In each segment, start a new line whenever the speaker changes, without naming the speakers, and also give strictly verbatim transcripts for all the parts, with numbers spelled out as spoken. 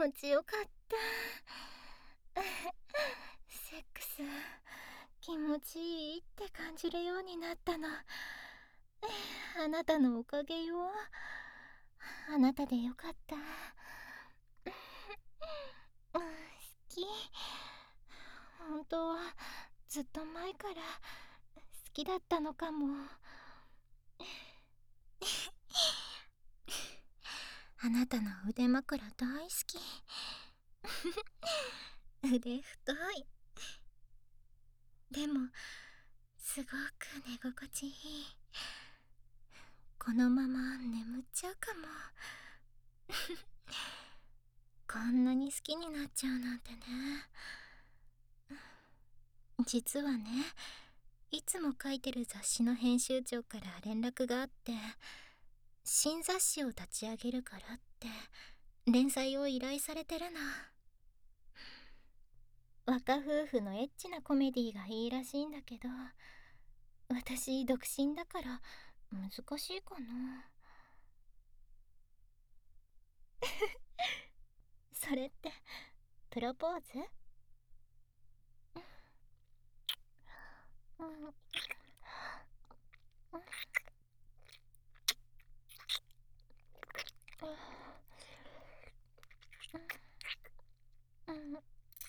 持ちよかったセックス気持ちいいって感じるようになったの。あなたのおかげよ。あなたでよかった。好き。本当はずっと前から好きだったのかも。あなたの腕枕大好き。腕太い。でもすごく寝心地いい。このまま眠っちゃうかも。こんなに好きになっちゃうなんてね。実はね、いつも書いてる雑誌の編集長から連絡があって、新雑誌を立ち上げるからって連載を依頼されてるの。若夫婦のエッチなコメディがいいらしいんだけど、私独身だから難しいかな。それってプロポーズ？うん、うん、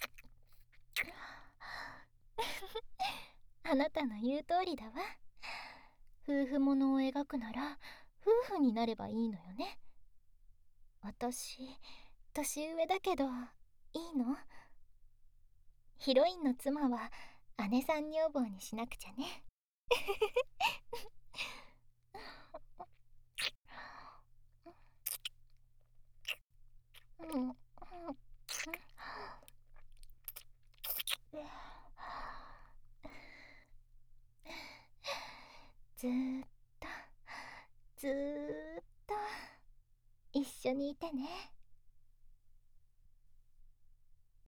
あなたの言う通りだわ。夫婦ものを描くなら夫婦になればいいのよね。私年上だけどいいの？ヒロインの妻は姉さん女房にしなくちゃね。うん、ずーっとずーっと一緒にいてね。